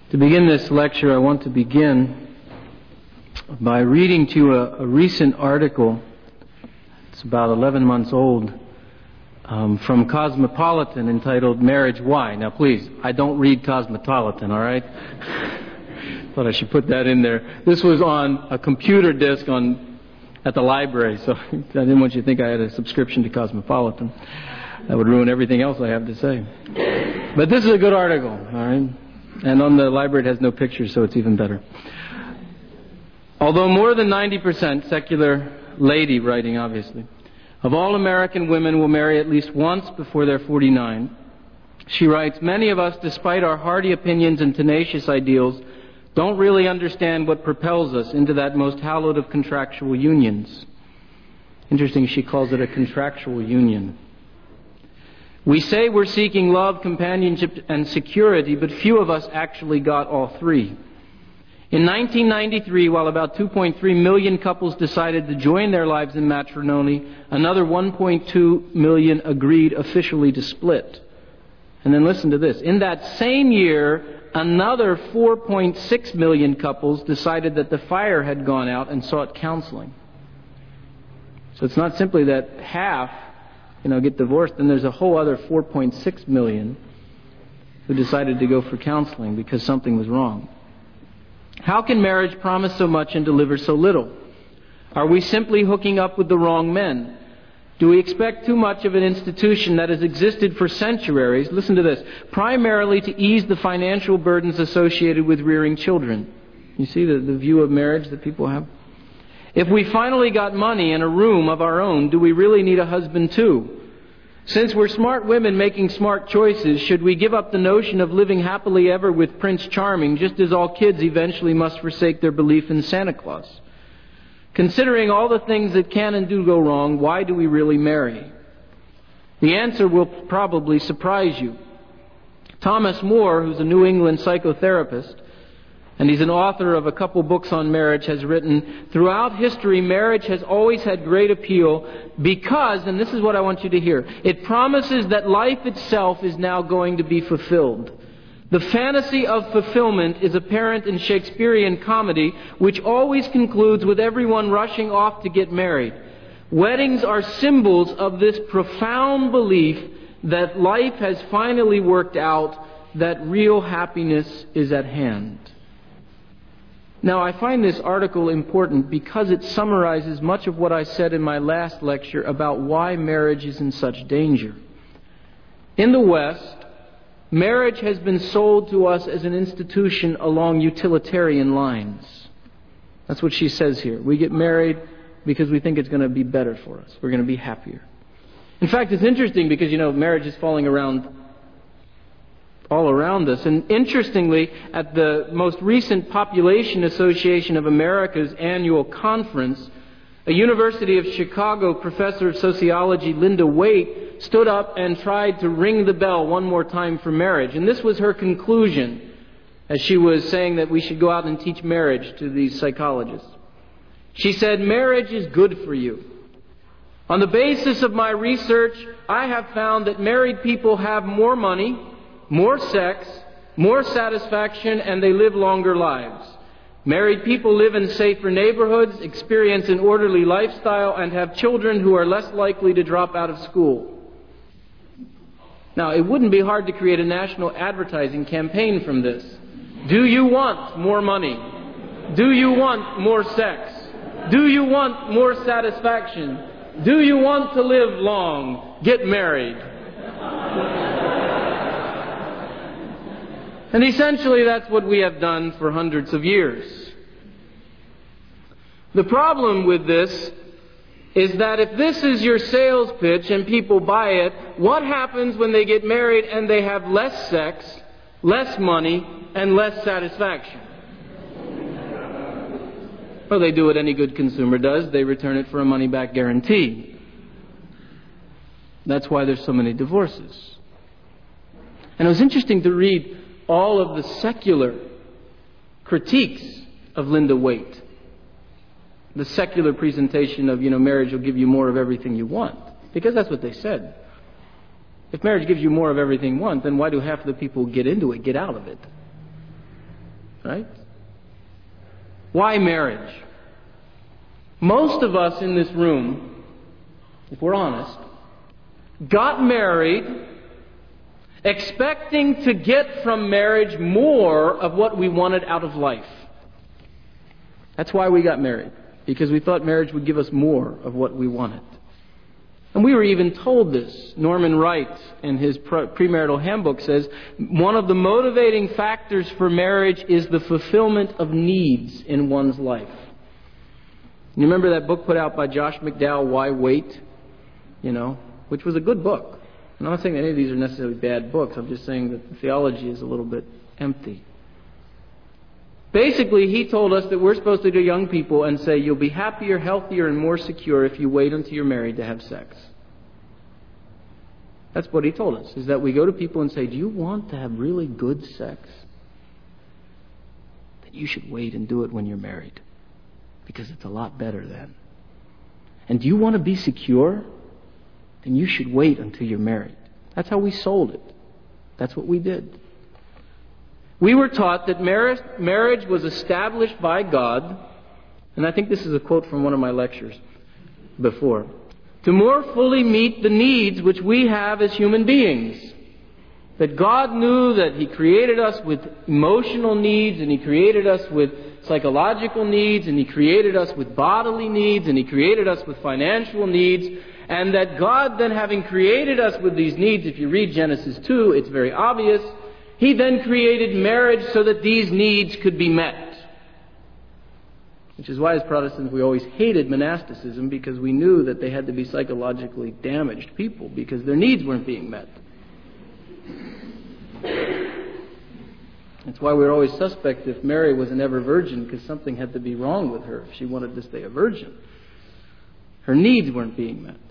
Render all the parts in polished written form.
To begin this lecture, I want to begin by reading to you a recent article. It's about 11 months old, from Cosmopolitan, entitled Marriage Why. Now please, I don't read Cosmopolitan, all right? Thought I should put that in there. This was on a computer disk at the library, so I didn't want you to think I had a subscription to Cosmopolitan. That would ruin everything else I have to say. But this is a good article, all right? And on the library it has no pictures, so it's even better. Although more than 90%, secular lady writing obviously, of all American women will marry at least once before they're 49, she writes, many of us, despite our hardy opinions and tenacious ideals, don't really understand what propels us into that most hallowed of contractual unions. Interesting, she calls it a contractual union. We say we're seeking love, companionship, and security, but few of us actually got all three. In 1993, while about 2.3 million couples decided to join their lives in matrimony, another 1.2 million agreed officially to split. And then listen to this. In that same year, another 4.6 million couples decided that the fire had gone out and sought counseling. So it's not simply that half get divorced, and there's a whole other 4.6 million who decided to go for counseling because something was wrong. How can marriage promise so much and deliver so little? Are we simply hooking up with the wrong men? Do we expect too much of an institution that has existed for centuries, listen to this, primarily to ease the financial burdens associated with rearing children? You see the view of marriage that people have? If we finally got money and a room of our own, do we really need a husband too? Since we're smart women making smart choices, should we give up the notion of living happily ever with Prince Charming, just as all kids eventually must forsake their belief in Santa Claus? Considering all the things that can and do go wrong, why do we really marry? The answer will probably surprise you. Thomas More, who's a New England psychotherapist, and he's an author of a couple books on marriage, has written, throughout history, marriage has always had great appeal because, and this is what I want you to hear, it promises that life itself is now going to be fulfilled. The fantasy of fulfillment is apparent in Shakespearean comedy, which always concludes with everyone rushing off to get married. Weddings are symbols of this profound belief that life has finally worked out, that real happiness is at hand. Now, I find this article important because it summarizes much of what I said in my last lecture about why marriage is in such danger. In the West, marriage has been sold to us as an institution along utilitarian lines. That's what she says here. We get married because we think it's going to be better for us. We're going to be happier. In fact, it's interesting because, marriage is falling around all around us. And interestingly, at the most recent Population Association of America's annual conference, a University of Chicago professor of sociology, Linda Waite, stood up and tried to ring the bell one more time for marriage. And this was her conclusion as she was saying that we should go out and teach marriage to these psychologists. She said, marriage is good for you. On the basis of my research, I have found that married people have more money, more sex, more satisfaction, and they live longer lives. Married people live in safer neighborhoods, experience an orderly lifestyle, and have children who are less likely to drop out of school. Now, it wouldn't be hard to create a national advertising campaign from this. Do you want more money? Do you want more sex? Do you want more satisfaction? Do you want to live long? Get married. And essentially that's what we have done for hundreds of years. The problem with this is that if this is your sales pitch and people buy it, what happens when they get married and they have less sex, less money, and less satisfaction? Well, they do what any good consumer does. They return it for a money-back guarantee. That's why there's so many divorces. And it was interesting to read all of the secular critiques of Linda Waite. The secular presentation of, marriage will give you more of everything you want. Because that's what they said. If marriage gives you more of everything you want, then why do half of the people who get into it get out of it? right? Why marriage? Most of us in this room, if we're honest, got married expecting to get from marriage more of what we wanted out of life. That's why we got married, because we thought marriage would give us more of what we wanted. And we were even told this. Norman Wright, in his premarital handbook, says one of the motivating factors for marriage is the fulfillment of needs in one's life. You remember that book put out by Josh McDowell, Why Wait? Which was a good book. I'm not saying any of these are necessarily bad books. I'm just saying that the theology is a little bit empty. Basically, he told us that we're supposed to go to young people and say, you'll be happier, healthier, and more secure if you wait until you're married to have sex. That's what he told us, is that we go to people and say, do you want to have really good sex? Then you should wait and do it when you're married, because it's a lot better then. And do you want to be secure? Then you should wait until you're married. That's how we sold it. That's what we did. We were taught that marriage was established by God, and I think this is a quote from one of my lectures before, to more fully meet the needs which we have as human beings. That God knew that He created us with emotional needs, and He created us with psychological needs, and He created us with bodily needs, and He created us with financial needs. And that God then, having created us with these needs, if you read Genesis 2, it's very obvious, He then created marriage so that these needs could be met. Which is why as Protestants we always hated monasticism, because we knew that they had to be psychologically damaged people because their needs weren't being met. That's why we were always suspect if Mary was an ever virgin, because something had to be wrong with her if she wanted to stay a virgin. Her needs weren't being met.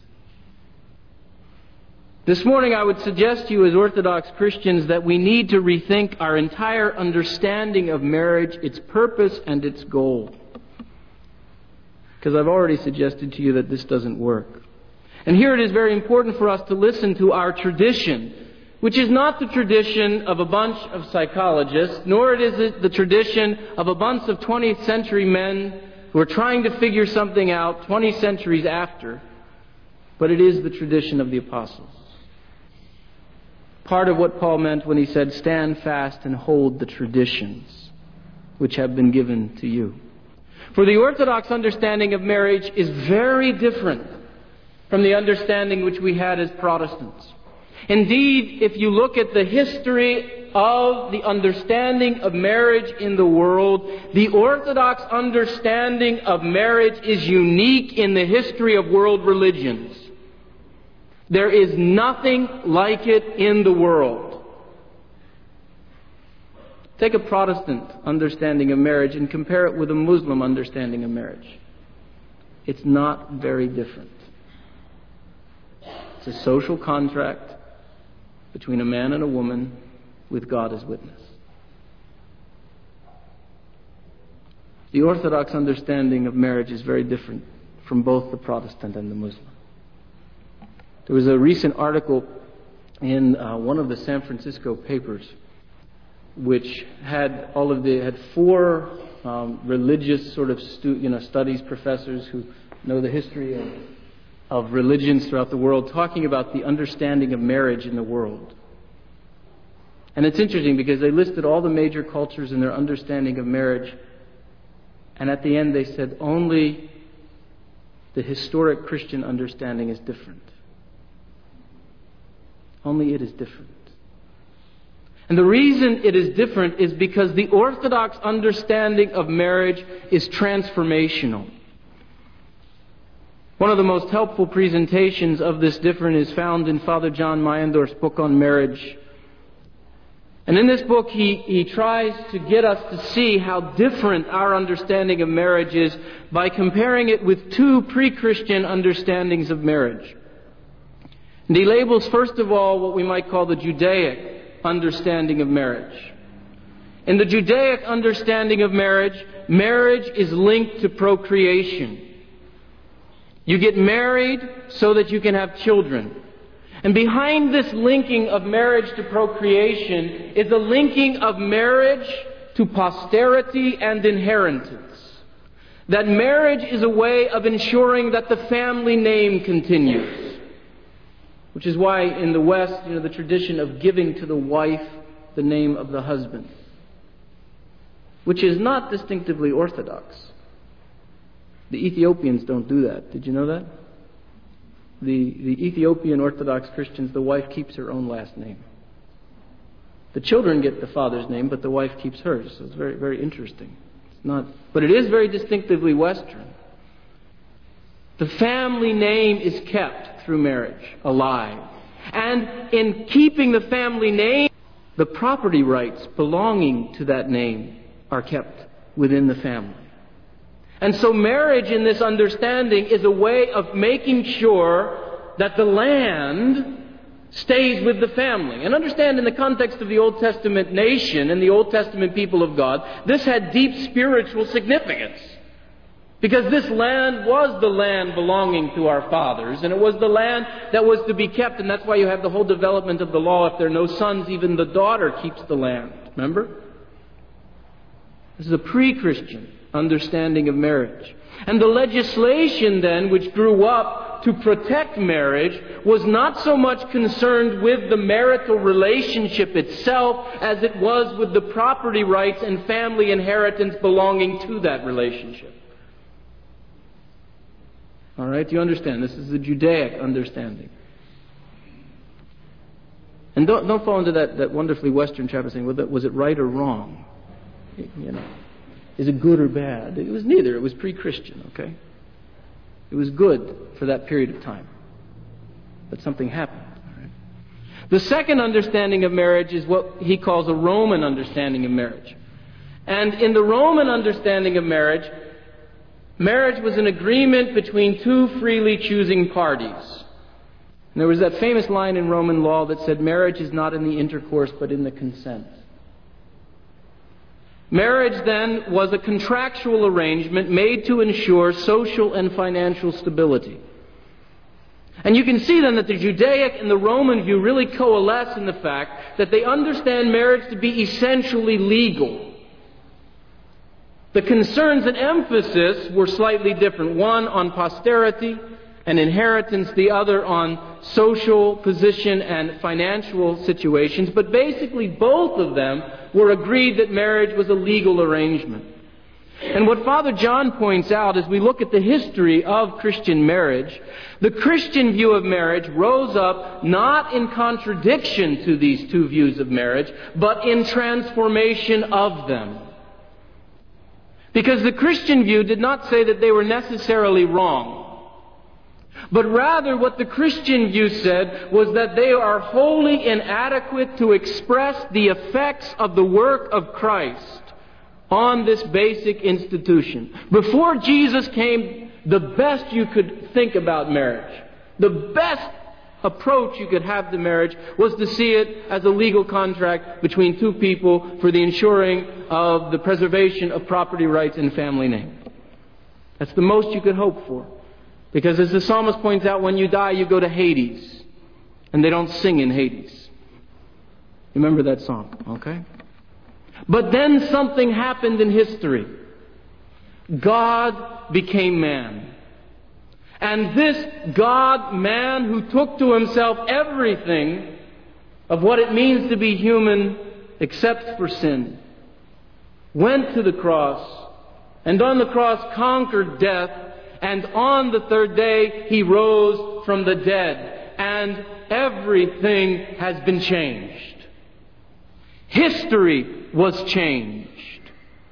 This morning I would suggest to you as Orthodox Christians that we need to rethink our entire understanding of marriage, its purpose and its goal. Because I've already suggested to you that this doesn't work. And here it is very important for us to listen to our tradition, which is not the tradition of a bunch of psychologists, nor it is the tradition of a bunch of 20th century men who are trying to figure something out 20 centuries after, but it is the tradition of the apostles. Part of what Paul meant when he said, stand fast and hold the traditions which have been given to you. For the Orthodox understanding of marriage is very different from the understanding which we had as Protestants. Indeed, if you look at the history of the understanding of marriage in the world, the Orthodox understanding of marriage is unique in the history of world religions. There is nothing like it in the world. Take a Protestant understanding of marriage and compare it with a Muslim understanding of marriage. It's not very different. It's a social contract between a man and a woman with God as witness. The Orthodox understanding of marriage is very different from both the Protestant and the Muslim. There was a recent article in one of the San Francisco papers which had four religious sort of studies professors who know the history of religions throughout the world talking about the understanding of marriage in the world. And it's interesting because they listed all the major cultures in their understanding of marriage, and at the end they said only the historic Christian understanding is different. Only it is different. And the reason it is different is because the Orthodox understanding of marriage is transformational. One of the most helpful presentations of this difference is found in Father John Meyendorff's book on marriage. And in this book he tries to get us to see how different our understanding of marriage is by comparing it with two pre-Christian understandings of marriage. And he labels, first of all, what we might call the Judaic understanding of marriage. In the Judaic understanding of marriage, marriage is linked to procreation. You get married so that you can have children. And behind this linking of marriage to procreation is a linking of marriage to posterity and inheritance. That marriage is a way of ensuring that the family name continues. Which is why in the West, the tradition of giving to the wife the name of the husband. Which is not distinctively Orthodox. The Ethiopians don't do that. Did you know that? The Ethiopian Orthodox Christians, the wife keeps her own last name. The children get the father's name, but the wife keeps hers. So it's very, very interesting. But it is very distinctively Western. The family name is kept through marriage, alive. And in keeping the family name, the property rights belonging to that name are kept within the family. And so marriage in this understanding is a way of making sure that the land stays with the family. And understand, in the context of the Old Testament nation and the Old Testament people of God, this had deep spiritual significance. Because this land was the land belonging to our fathers, and it was the land that was to be kept, and that's why you have the whole development of the law. If there are no sons, even the daughter keeps the land. Remember? This is a pre-Christian understanding of marriage. And the legislation then, which grew up to protect marriage, was not so much concerned with the marital relationship itself as it was with the property rights and family inheritance belonging to that relationship. All right, do you understand? This is the Judaic understanding. And don't fall into that wonderfully Western trap of saying, well, was it right or wrong? Is it good or bad? It was neither. It was pre-Christian, okay? It was good for that period of time. But something happened. All right? The second understanding of marriage is what he calls a Roman understanding of marriage. And in the Roman understanding of marriage was an agreement between two freely choosing parties. And there was that famous line in Roman law that said, marriage is not in the intercourse but in the consent. Marriage, then, was a contractual arrangement made to ensure social and financial stability. And you can see then that the Judaic and the Roman view really coalesce in the fact that they understand marriage to be essentially legal. The concerns and emphasis were slightly different. One on posterity and inheritance, the other on social position and financial situations. But basically both of them were agreed that marriage was a legal arrangement. And what Father John points out as we look at the history of Christian marriage, the Christian view of marriage rose up not in contradiction to these two views of marriage, but in transformation of them. Because the Christian view did not say that they were necessarily wrong. But rather what the Christian view said was that they are wholly inadequate to express the effects of the work of Christ on this basic institution. Before Jesus came, the best you could think about marriage, the best approach you could have to marriage was to see it as a legal contract between two people for the ensuring of the preservation of property rights and family name. That's the most you could hope for. Because as the psalmist points out, when you die, you go to Hades. And they don't sing in Hades. Remember that song, okay? But then something happened in history. God became man. And this God-man who took to himself everything of what it means to be human except for sin, went to the cross, and on the cross conquered death, and on the third day he rose from the dead, and everything has been changed. History was changed.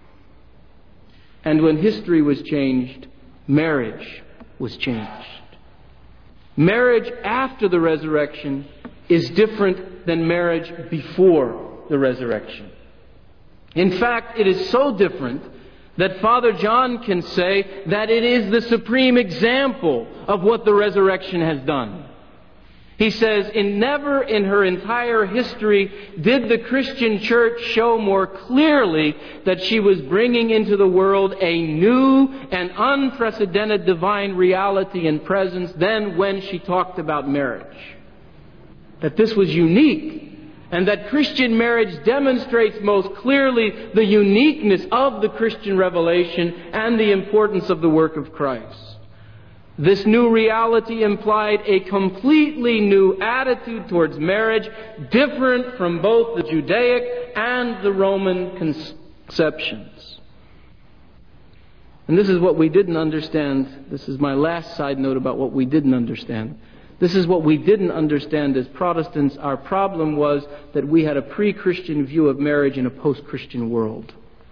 And when history was changed, marriage was changed. Marriage after the resurrection is different than marriage before the resurrection. In fact, it is so different that Father John can say that it is the supreme example of what the resurrection has done. He says, never in her entire history did the Christian church show more clearly that she was bringing into the world a new and unprecedented divine reality and presence than when she talked about marriage. That this was unique and that Christian marriage demonstrates most clearly the uniqueness of the Christian revelation and the importance of the work of Christ. This new reality implied a completely new attitude towards marriage, different from both the Judaic and the Roman conceptions. And this is what we didn't understand. This is my last side note about what we didn't understand. This is what we didn't understand as Protestants. Our problem was that we had a pre-Christian view of marriage in a post-Christian world.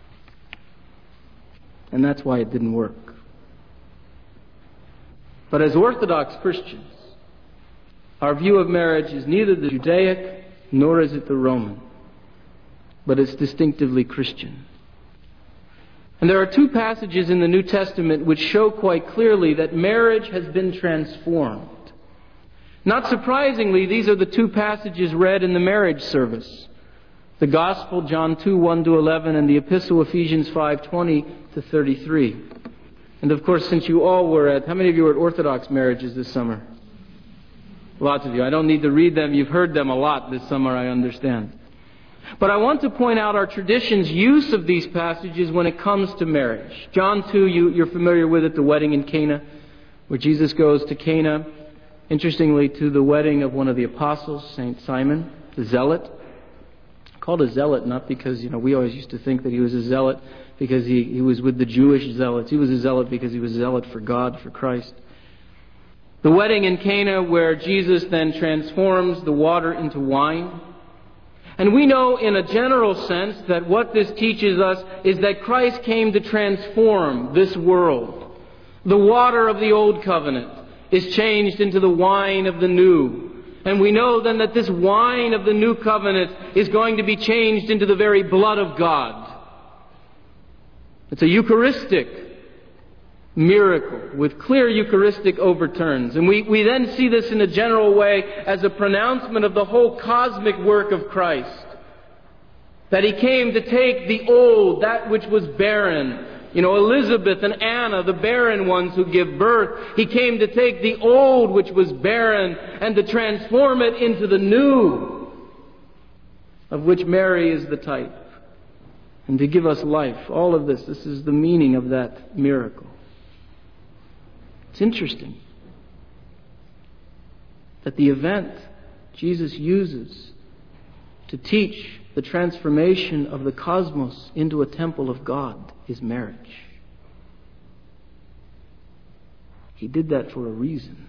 And that's why it didn't work. But as Orthodox Christians, our view of marriage is neither the Judaic nor is it the Roman, but it's distinctively Christian. And there are two passages in the New Testament which show quite clearly that marriage has been transformed. Not surprisingly, these are the two passages read in the marriage service. The Gospel, John 2, 1-11, and the Epistle, Ephesians 5, 20-33. And of course, since you all were at, how many of you were at Orthodox marriages this summer? Lots of you. I don't need to read them. You've heard them a lot this summer, I understand. But I want to point out our tradition's use of these passages when it comes to marriage. John 2, you're familiar with it, the wedding in Cana, where Jesus goes to Cana, interestingly, to the wedding of one of the apostles, St. Simon, the zealot. Called a zealot not because, we always used to think that he was a zealot because he was with the Jewish zealots. He was a zealot because he was a zealot for God, for Christ. The wedding in Cana where Jesus then transforms the water into wine. And we know in a general sense that what this teaches us is that Christ came to transform this world. The water of the old covenant is changed into the wine of the new. And we know then that this wine of the new covenant is going to be changed into the very blood of God. It's a Eucharistic miracle with clear Eucharistic overturns. And we then see this in a general way as a pronouncement of the whole cosmic work of Christ. That He came to take the old, that which was barren. Elizabeth and Anna, the barren ones who give birth. He came to take the old which was barren and to transform it into the new, of which Mary is the type. And to give us life. All of this is the meaning of that miracle. It's interesting that the event Jesus uses to teach the transformation of the cosmos into a temple of God is marriage. He did that for a reason.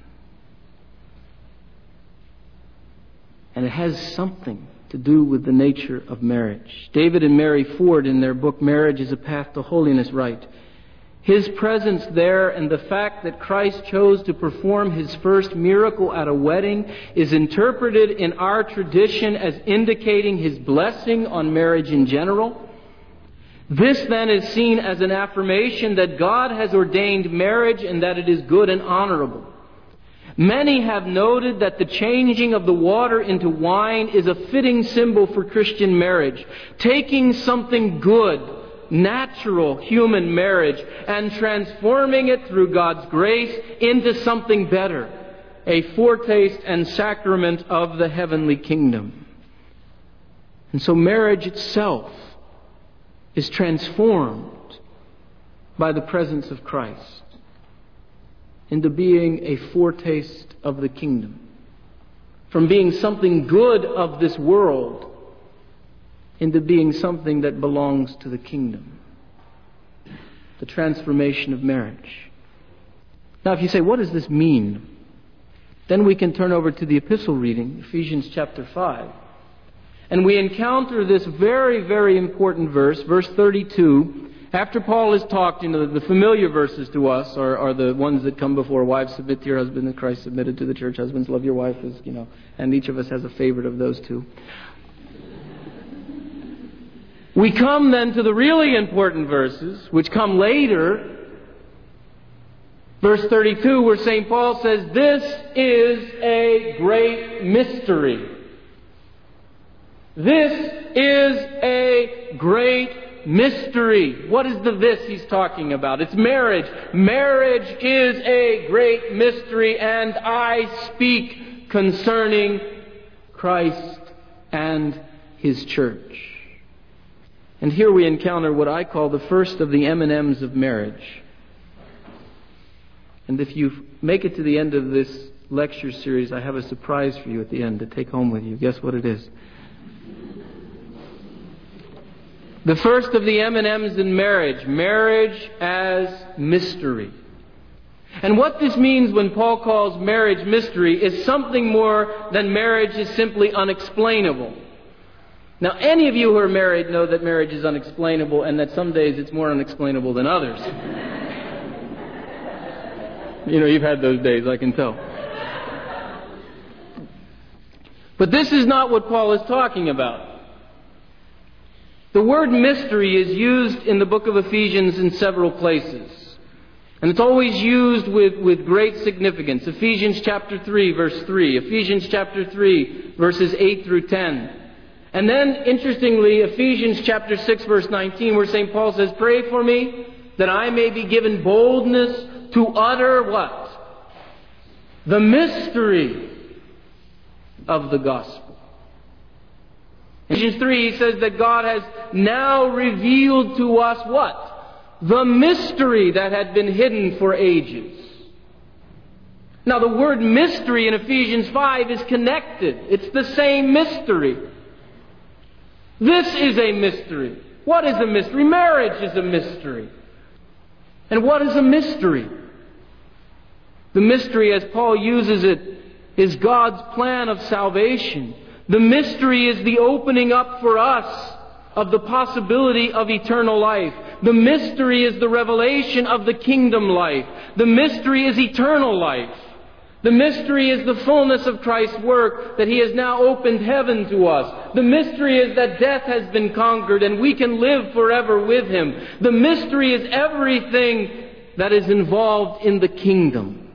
And it has something to do with the nature of marriage. David and Mary Ford, in their book Marriage is a Path to Holiness, write, His presence there and the fact that Christ chose to perform His first miracle at a wedding is interpreted in our tradition as indicating His blessing on marriage in general. This then is seen as an affirmation that God has ordained marriage and that it is good and honorable. Many have noted that the changing of the water into wine is a fitting symbol for Christian marriage, taking something good, natural human marriage and transforming it through God's grace into something better, a foretaste and sacrament of the heavenly kingdom. And so marriage itself is transformed by the presence of Christ into being a foretaste of the kingdom. From being something good of this world into being something that belongs to the kingdom. The transformation of marriage. Now if you say, what does this mean? Then we can turn over to the epistle reading, Ephesians chapter 5. And we encounter this very, very important verse, verse 32. After Paul has talked, the familiar verses to us are the ones that come before. Wives, submit to your husband, and Christ submitted to the church. Husbands, love your wife, and each of us has a favorite of those two. We come then to the really important verses, which come later. Verse 32, where St. Paul says, this is a great mystery. This is a great mystery. What is the this he's talking about? It's marriage. Marriage is a great mystery, and I speak concerning Christ and His church. And here we encounter what I call the first of the M&Ms of marriage. And if you make it to the end of this lecture series, I have a surprise for you at the end to take home with you. Guess what it is? The first of the M&Ms in marriage. Marriage as mystery. And what this means when Paul calls marriage mystery is something more than marriage is simply unexplainable. Now, any of you who are married know that marriage is unexplainable and that some days it's more unexplainable than others. You know, you've had those days, I can tell. But this is not what Paul is talking about. The word mystery is used in the book of Ephesians in several places. And it's always used with great significance. Ephesians chapter 3, verse 3. Ephesians chapter 3, verses 8 through 10. And then, interestingly, Ephesians chapter 6, verse 19, where St. Paul says, "Pray for me that I may be given boldness to utter" what? The mystery of the gospel. In Ephesians 3, he says that God has now revealed to us what? The mystery that had been hidden for ages. Now, the word mystery in Ephesians 5 is connected. It's the same mystery. This is a mystery. What is a mystery? Marriage is a mystery. And what is a mystery? The mystery, as Paul uses it, is God's plan of salvation. The mystery is the opening up for us of the possibility of eternal life. The mystery is the revelation of the kingdom life. The mystery is eternal life. The mystery is the fullness of Christ's work, that He has now opened heaven to us. The mystery is that death has been conquered and we can live forever with Him. The mystery is everything that is involved in the kingdom,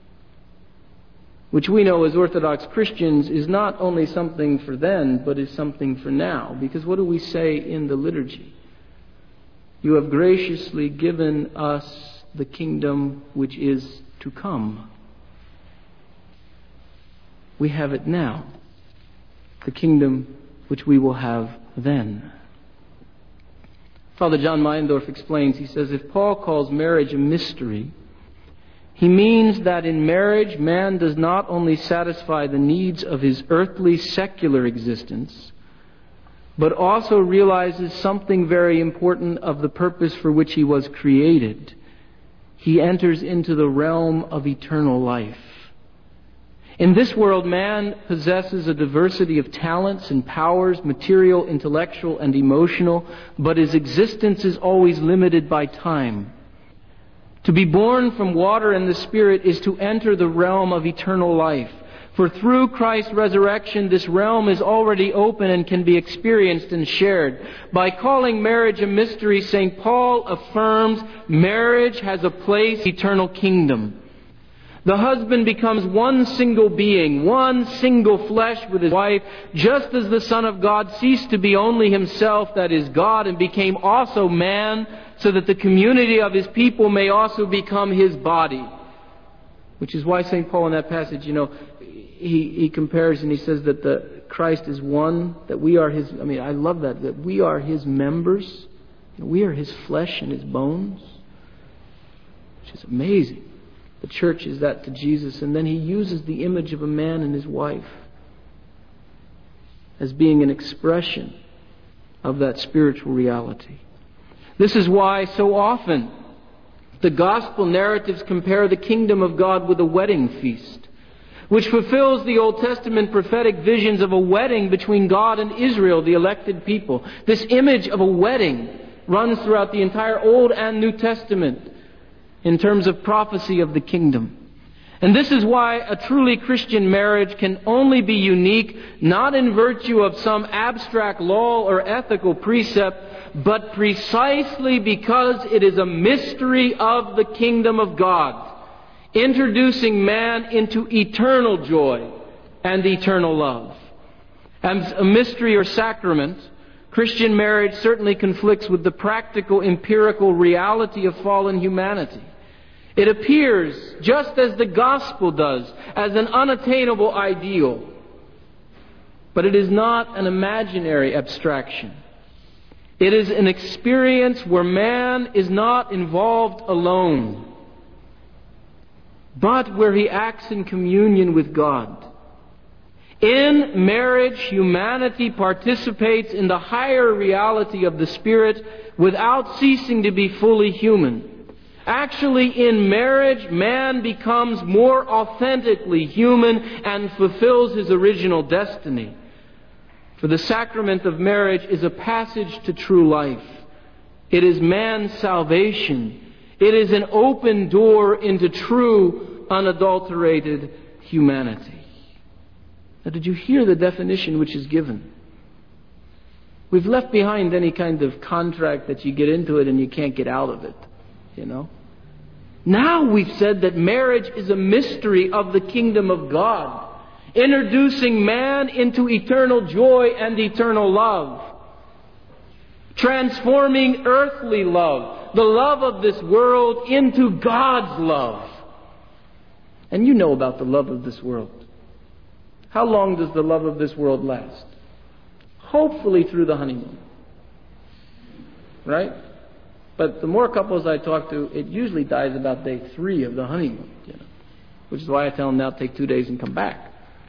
which we know as Orthodox Christians is not only something for then, but is something for now. Because what do we say in the liturgy? You have graciously given us the kingdom which is to come. We have it now, the kingdom which we will have then. Father John Meyendorff explains, he says, if Paul calls marriage a mystery, he means that in marriage man does not only satisfy the needs of his earthly secular existence, but also realizes something very important of the purpose for which he was created. He enters into the realm of eternal life. In this world, man possesses a diversity of talents and powers, material, intellectual, and emotional, but his existence is always limited by time. To be born from water and the Spirit is to enter the realm of eternal life. For through Christ's resurrection, this realm is already open and can be experienced and shared. By calling marriage a mystery, St. Paul affirms marriage has a place in the eternal kingdom. The husband becomes one single being, one single flesh with his wife, just as the Son of God ceased to be only Himself, that is God, and became also man, so that the community of His people may also become His body. Which is why St. Paul in that passage, he compares and he says that the Christ is one, that we are His, I love that we are His members. We are His flesh and His bones. Which is amazing. The church is that to Jesus. And then He uses the image of a man and his wife as being an expression of that spiritual reality. This is why so often the gospel narratives compare the kingdom of God with a wedding feast, which fulfills the Old Testament prophetic visions of a wedding between God and Israel, the elected people. This image of a wedding runs throughout the entire Old and New Testament in terms of prophecy of the kingdom. And this is why a truly Christian marriage can only be unique, not in virtue of some abstract law or ethical precept, but precisely because it is a mystery of the kingdom of God, introducing man into eternal joy and eternal love. As a mystery or sacrament, Christian marriage certainly conflicts with the practical, empirical reality of fallen humanity. It appears, just as the gospel does, as an unattainable ideal. But it is not an imaginary abstraction. It is an experience where man is not involved alone, but where he acts in communion with God. In marriage, humanity participates in the higher reality of the Spirit without ceasing to be fully human. Actually, in marriage, man becomes more authentically human and fulfills his original destiny. For the sacrament of marriage is a passage to true life. It is man's salvation. It is an open door into true, unadulterated humanity. Now, did you hear the definition which is given? We've left behind any kind of contract that you get into it and you can't get out of it. You know? Now we've said that marriage is a mystery of the kingdom of God, introducing man into eternal joy and eternal love, transforming earthly love, the love of this world, into God's love. And you know about the love of this world. How long does the love of this world last? Hopefully through the honeymoon. Right? But the more couples I talk to, it usually dies about day 3 of the honeymoon. You know? Which is why I tell them now take 2 days and come back.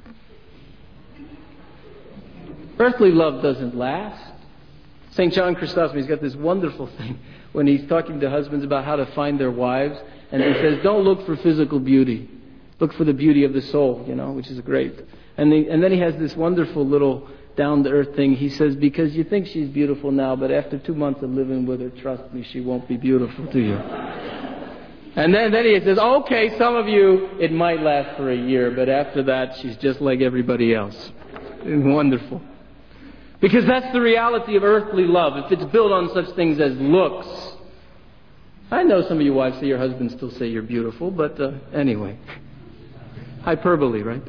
Earthly love doesn't last. St. John Chrysostom, he's got this wonderful thing when he's talking to husbands about how to find their wives. And he says, don't look for physical beauty. Look for the beauty of the soul, you know, which is great. And then he has this wonderful little down-to-earth thing. He says, because you think she's beautiful now, but after 2 months of living with her, trust me, she won't be beautiful to you. And then he says, okay, some of you, it might last for a year, but after that, she's just like everybody else. It's wonderful. Because that's the reality of earthly love. If it's built on such things as looks. I know some of you wives say your husbands still say you're beautiful, but anyway. Hyperbole, right?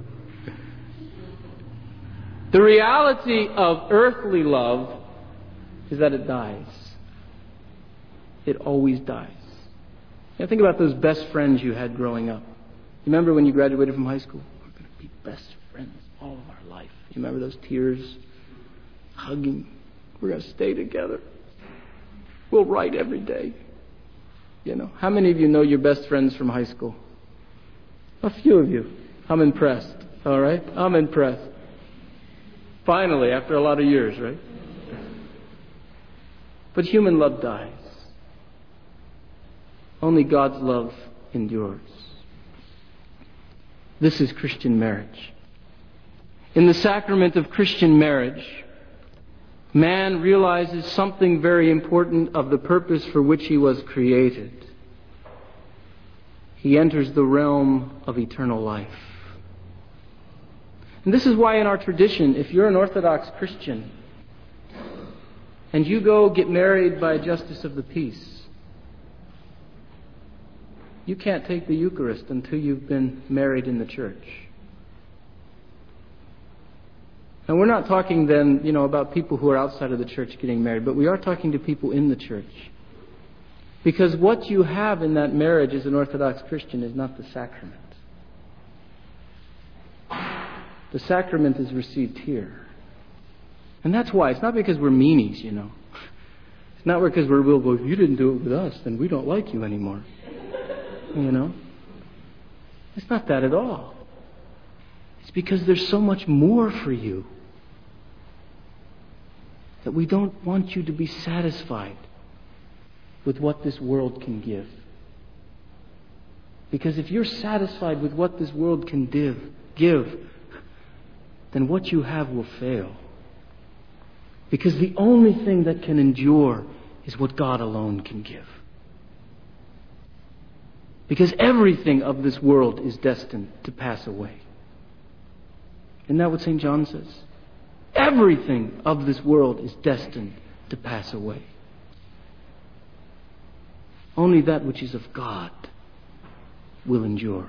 The reality of earthly love is that it dies. It always dies. Now think about those best friends you had growing up. You remember when you graduated from high school? We're going to be best friends all of our life. You remember those tears? Hugging. We're going to stay together. We'll write every day. You know, how many of you know your best friends from high school? A few of you. I'm impressed. All right? I'm impressed. Finally, after a lot of years, right? But human love dies. Only God's love endures. This is Christian marriage. In the sacrament of Christian marriage, man realizes something very important of the purpose for which he was created. He enters the realm of eternal life. And this is why in our tradition, if you're an Orthodox Christian and you go get married by a justice of the peace, you can't take the Eucharist until you've been married in the church. And we're not talking then, you know, about people who are outside of the church getting married, but we are talking to people in the church. Because what you have in that marriage as an Orthodox Christian is not the sacrament. The sacrament is received here. And that's why. It's not because we're meanies, you know. It's not because we'll go, if you didn't do it with us, then we don't like you anymore. You know. It's not that at all. It's because there's so much more for you that we don't want you to be satisfied with what this world can give. Because if you're satisfied with what this world can give, then what you have will fail. Because the only thing that can endure is what God alone can give. Because everything of this world is destined to pass away. Isn't that what St. John says? Everything of this world is destined to pass away. Only that which is of God will endure.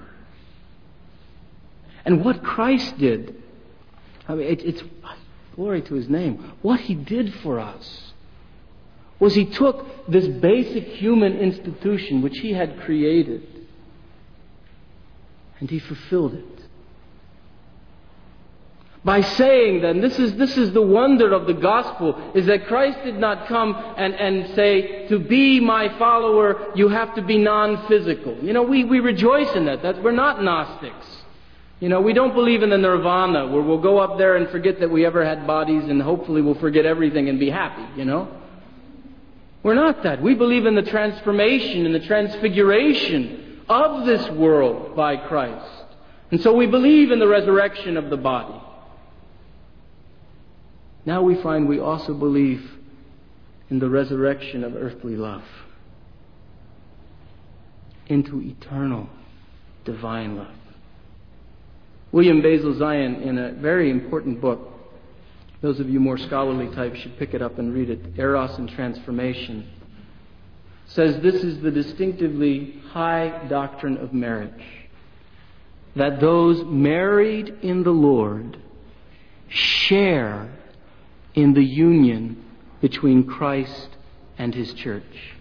And what Christ did, I mean, it's glory to His name. What He did for us was He took this basic human institution which He had created and He fulfilled it By saying that, and this is the wonder of the gospel, is that Christ did not come and say, to be my follower, you have to be non-physical. We rejoice in that. We're not Gnostics. We don't believe in the nirvana, where we'll go up there and forget that we ever had bodies, and hopefully we'll forget everything and be happy, We're not that. We believe in the transformation and the transfiguration of this world by Christ. And so we believe in the resurrection of the body. Now we find we also believe in the resurrection of earthly love into eternal divine love. William Basil Zion, in a very important book, those of you more scholarly types should pick it up and read it, Eros and Transformation, says this is the distinctively high doctrine of marriage, that those married in the Lord share in the union between Christ and His church.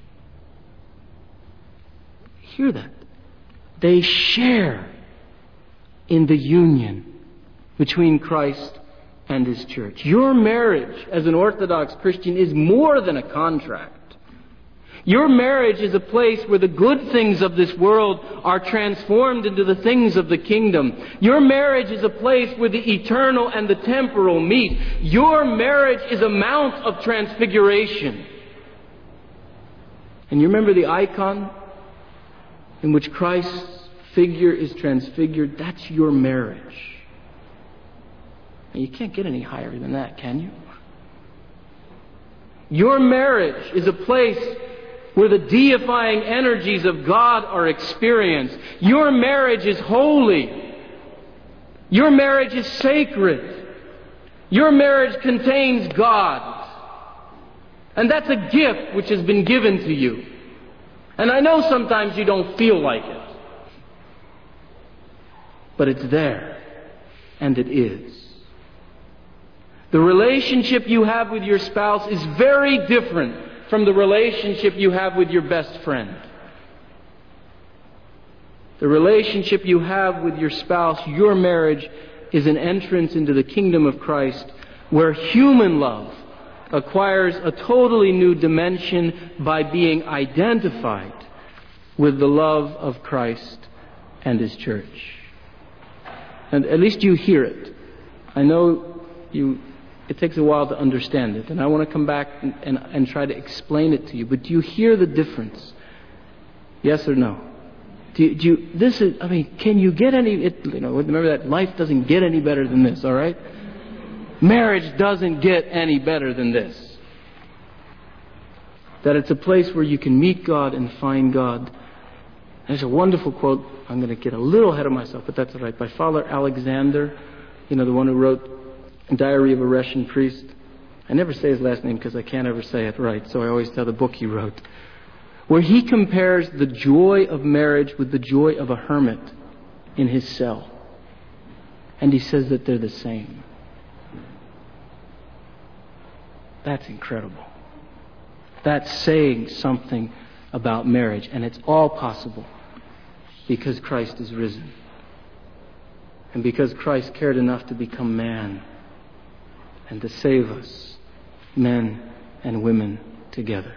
Hear that. They share in the union between Christ and His church. Your marriage as an Orthodox Christian is more than a contract. Your marriage is a place where the good things of this world are transformed into the things of the kingdom. Your marriage is a place where the eternal and the temporal meet. Your marriage is a mount of transfiguration. And you remember the icon in which Christ's figure is transfigured? That's your marriage. And you can't get any higher than that, can you? Your marriage is a place where the deifying energies of God are experienced. Your marriage is holy. Your marriage is sacred. Your marriage contains God. And that's a gift which has been given to you. And I know sometimes you don't feel like it. But it's there. And it is. The relationship you have with your spouse is very different from the relationship you have with your best friend. The relationship you have with your spouse, your marriage, is an entrance into the kingdom of Christ where human love acquires a totally new dimension by being identified with the love of Christ and His church. And at least you hear it. I know it takes a while to understand it, and I want to come back and try to explain it to you. But do you hear the difference? Yes or no? Can you get any? Remember that life doesn't get any better than this. All right, marriage doesn't get any better than this. That it's a place where you can meet God and find God. There's a wonderful quote. I'm going to get a little ahead of myself, but that's all right. By Father Alexander, the one who wrote Diary of a Russian Priest. I never say his last name because I can't ever say it right, so I always tell the book he wrote. Where he compares the joy of marriage with the joy of a hermit in his cell. And he says that they're the same. That's incredible. That's saying something about marriage, and it's all possible because Christ is risen. And because Christ cared enough to become man and to save us, men and women together.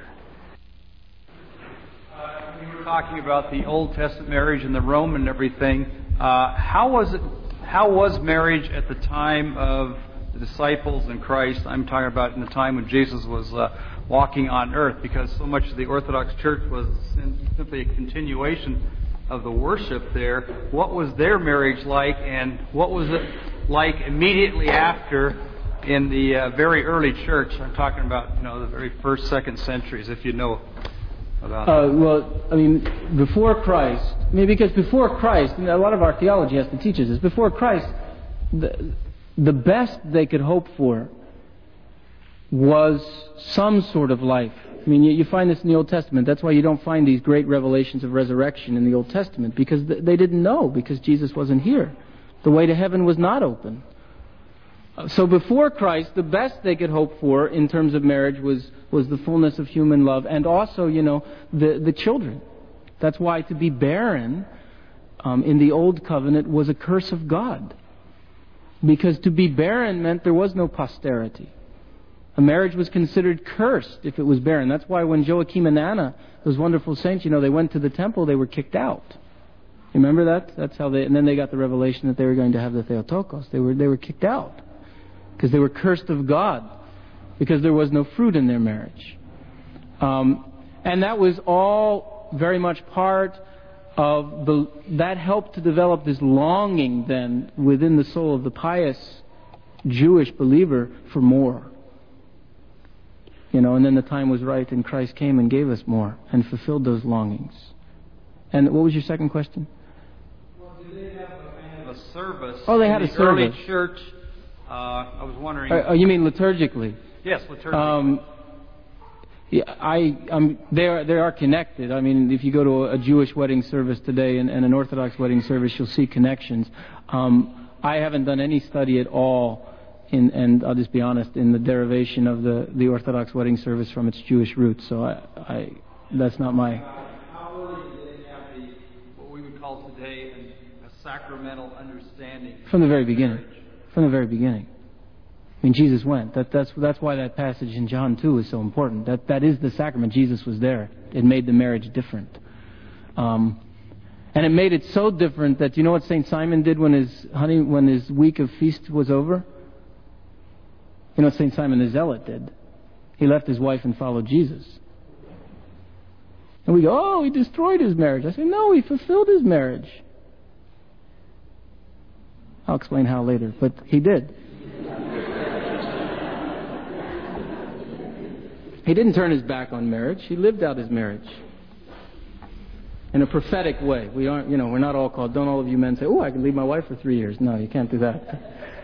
We were talking about the Old Testament marriage and the Roman and everything. How was marriage at the time of the disciples and Christ? I'm talking about in the time when Jesus was walking on earth, because so much of the Orthodox Church was simply a continuation of the worship there. What was their marriage like, and what was it like immediately after in the very early church? I'm talking about the very first, second centuries, if you know about that. Before Christ, because before Christ, a lot of our theology has to teach us this. Before Christ, the best they could hope for was some sort of life. You find this in the Old Testament. That's why you don't find these great revelations of resurrection in the Old Testament, because they didn't know, because Jesus wasn't here. The way to heaven was not open. So before Christ, the best they could hope for in terms of marriage was the fullness of human love, and also, the children. That's why to be barren in the Old Covenant was a curse of God. Because to be barren meant there was no posterity. A marriage was considered cursed if it was barren. That's why when Joachim and Anna, those wonderful saints, they went to the temple, they were kicked out. You remember that? That's how and then they got the revelation that they were going to have the Theotokos. They were kicked out because they were cursed of God because there was no fruit in their marriage. And that was all very much part of that helped to develop this longing then within the soul of the pious Jewish believer for more. And then the time was right and Christ came and gave us more and fulfilled those longings. And what was your second question? Well, do they have a service? Oh, they had a service. Early church, I was wondering... you mean liturgically? Yes, liturgically. They are connected. I mean, if you go to a Jewish wedding service today and an Orthodox wedding service, you'll see connections. I haven't done any study at all, and I'll just be honest, in the derivation of the Orthodox wedding service from its Jewish roots. So that's not my... How early did they have what we would call today a sacramental understanding? From the very beginning. From the very beginning. I mean, Jesus went. That's why that passage in John 2 is so important. That is the sacrament. Jesus was there. It made the marriage different. And it made it so different that, you know what St. Simon did when his week of feast was over? You know what St. Simon the Zealot did? He left his wife and followed Jesus. And we go, oh, he destroyed his marriage. I say, no, he fulfilled his marriage. I'll explain how later, but he did. He didn't turn his back on marriage. He lived out his marriage in a prophetic way. We're not all called. Don't all of you men say, "Oh, I can leave my wife for 3 years." No, you can't do that.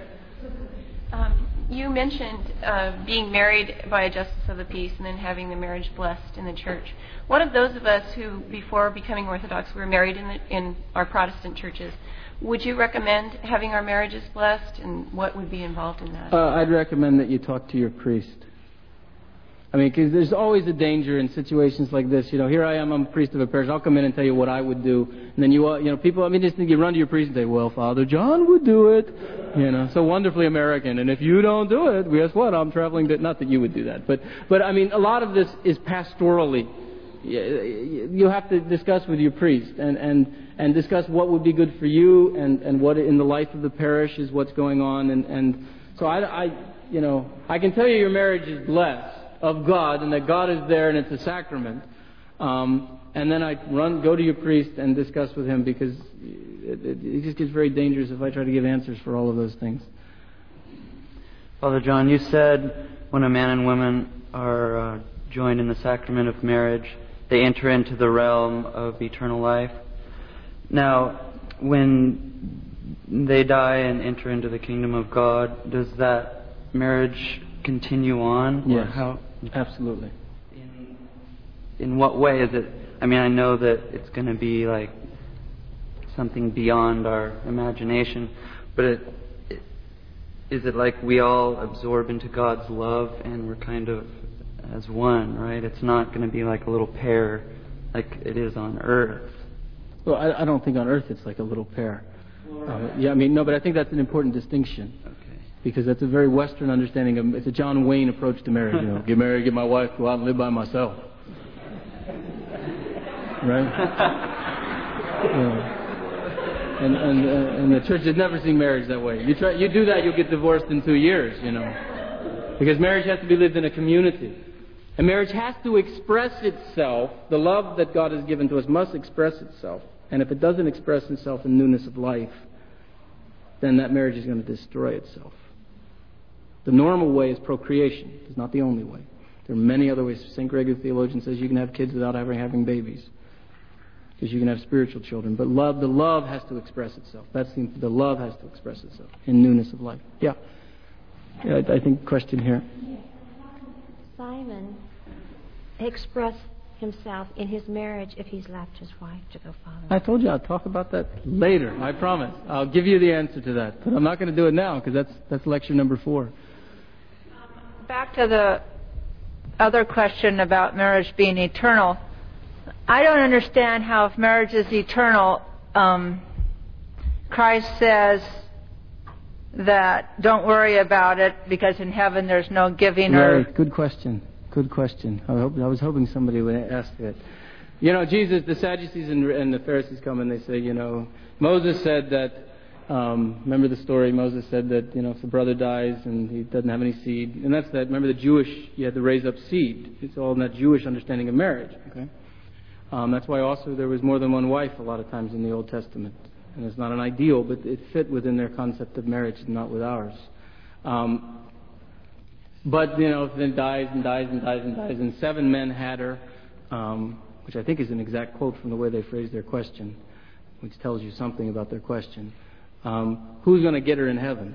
You mentioned being married by a justice of the peace and then having the marriage blessed in the church. What of those of us who, before becoming Orthodox, were married in our Protestant churches? Would you recommend having our marriages blessed, and what would be involved in that? I'd recommend that you talk to your priest. I mean, because there's always a danger in situations like this. Here I am, I'm a priest of a parish. I'll come in and tell you what I would do. And then people, just think you run to your priest and say, well, Father John would do it. So wonderfully American. And if you don't do it, guess what? I'm traveling to, not that you would do that. But I mean, a lot of this is pastorally. You have to discuss with your priest and discuss what would be good for you and what in the life of the parish is what's going on. And so I can tell you your marriage is blessed of God, and that God is there, and it's a sacrament. And then I go to your priest and discuss with him, because it just gets very dangerous if I try to give answers for all of those things. Father John, you said when a man and woman are joined in the sacrament of marriage, they enter into the realm of eternal life. Now, when they die and enter into the kingdom of God, does that marriage continue on? Yes. Or how? Absolutely. In what way is it? I mean, I know that it's going to be like something beyond our imagination, but is it like we all absorb into God's love and we're kind of as one, right? It's not going to be like a little pair like it is on earth. Well, I don't think on earth it's like a little pair. But I think that's an important distinction. Okay. Because that's a very Western understanding it's a John Wayne approach to marriage. Get married, get my wife, go out and live by myself. Right? And the church has never seen marriage that way. You do that, you'll get divorced in 2 years, Because marriage has to be lived in a community. And marriage has to express itself. The love that God has given to us must express itself. And if it doesn't express itself in newness of life, then that marriage is going to destroy itself. The normal way is procreation. It's not the only way. There are many other ways. St. Gregory the theologian says you can have kids without ever having babies, because you can have spiritual children. But the love has to express itself. The love has to express itself in newness of life. Yeah, I think question here. Simon expressed himself in his marriage if he's left his wife to go follow. I told you I'll talk about that later. I promise. I'll give you the answer to that, but I'm not going to do it now because that's lecture number 4. Back to the other question about marriage being eternal. I don't understand how, if marriage is eternal, Christ says that don't worry about it because in heaven there's no giving or... Right. Good question. Good question. I was hoping somebody would ask it. You know, Jesus, the Sadducees and the Pharisees come and they say, you know, Moses said that, remember the story, Moses said that, you know, if the brother dies and he doesn't have any seed, and that's that, remember the Jewish, you had to raise up seed. It's all in that Jewish understanding of marriage, okay? That's why also there was more than one wife a lot of times in the Old Testament. And it's not an ideal, but it fit within their concept of marriage and not with ours. But, you know, then dies, and 7 men had her, which I think is an exact quote from the way they phrased their question, which tells you something about their question. Who's going to get her in heaven?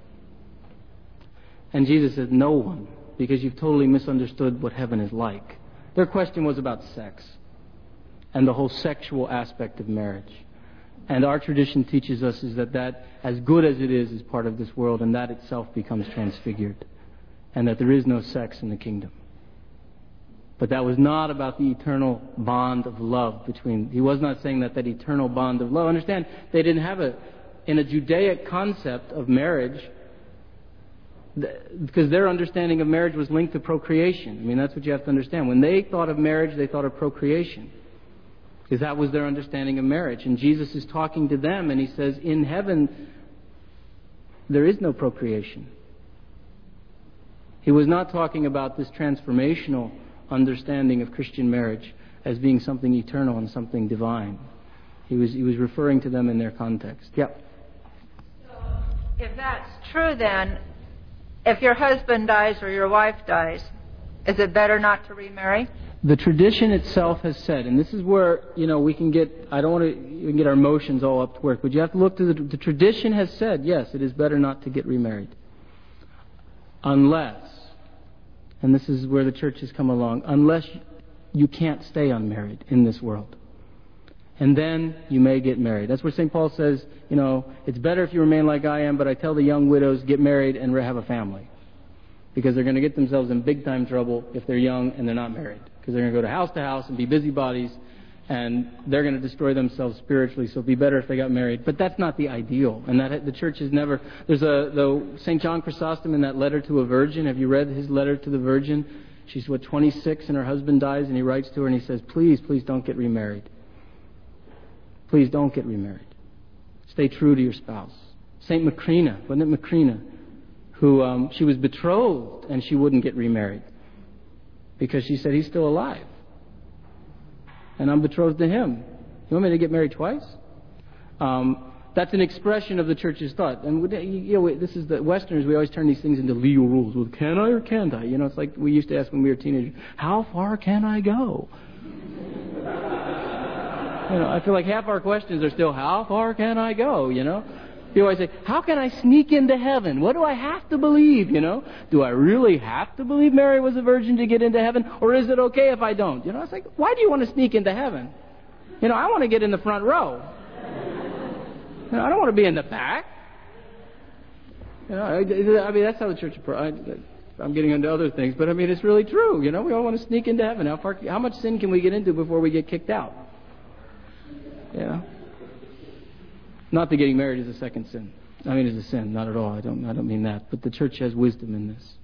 And Jesus said, no one, because you've totally misunderstood what heaven is like. Their question was about sex and the whole sexual aspect of marriage. And our tradition teaches us is that as good as it is part of this world, and that itself becomes transfigured. And that there is no sex in the kingdom. But that was not about the eternal bond of love between... He was not saying that eternal bond of love. Understand, they didn't have in a Judaic concept of marriage, because their understanding of marriage was linked to procreation. I mean, that's what you have to understand. When they thought of marriage, they thought of procreation. Because that was their understanding of marriage. And Jesus is talking to them, and he says, in heaven, there is no procreation. He was not talking about this transformational understanding of Christian marriage as being something eternal and something divine. He was referring to them in their context. Yeah. So if that's true, then, if your husband dies or your wife dies, is it better not to remarry? The tradition itself has said, and this is where, you know, we can get, I don't want to even get our emotions all up to work, but you have to look to the tradition has said, yes, it is better not to get remarried. Unless, and this is where the church has come along, unless you can't stay unmarried in this world. And then you may get married. That's where St. Paul says, you know, it's better if you remain like I am, but I tell the young widows, get married and have a family. Because they're going to get themselves in big time trouble if they're young and they're not married. Because they're going to go to house and be busybodies, and they're going to destroy themselves spiritually, so it'd be better if they got married. But that's not the ideal, and that the church has never... There's St. John Chrysostom in that letter to a virgin. Have you read his letter to the virgin? She's, 26, and her husband dies, and he writes to her, and he says, please don't get remarried. Please don't get remarried. Stay true to your spouse. St. Macrina, wasn't it Macrina, who she was betrothed, and she wouldn't get remarried because she said, he's still alive. And I'm betrothed to him. You want me to get married twice? That's an expression of the church's thought. And you know, this is the Westerners, we always turn these things into legal rules. Well, can I or can't I? You know, it's like we used to ask when we were teenagers, how far can I go? You know, I feel like half our questions are still, how far can I go? You know? People always say, how can I sneak into heaven? What do I have to believe, you know? Do I really have to believe Mary was a virgin to get into heaven? Or is it okay if I don't? You know, it's like, why do you want to sneak into heaven? You know, I want to get in the front row. You know, I don't want to be in the back. You know, I mean, that's how the church... I'm getting into other things, but I mean, it's really true. You know, we all want to sneak into heaven. How much sin can we get into before we get kicked out? Yeah. Not that getting married is a second sin. I mean, it's a sin. Not at all. I don't mean that. But the church has wisdom in this.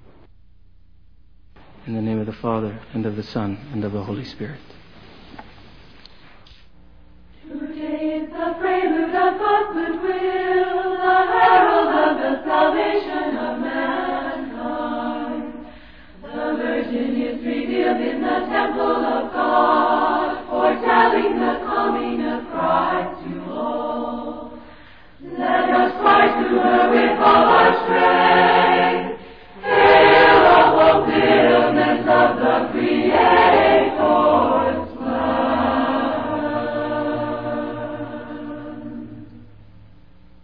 In the name of the Father, and of the Son, and of the Holy Spirit. Today is the prelude of God's goodwill.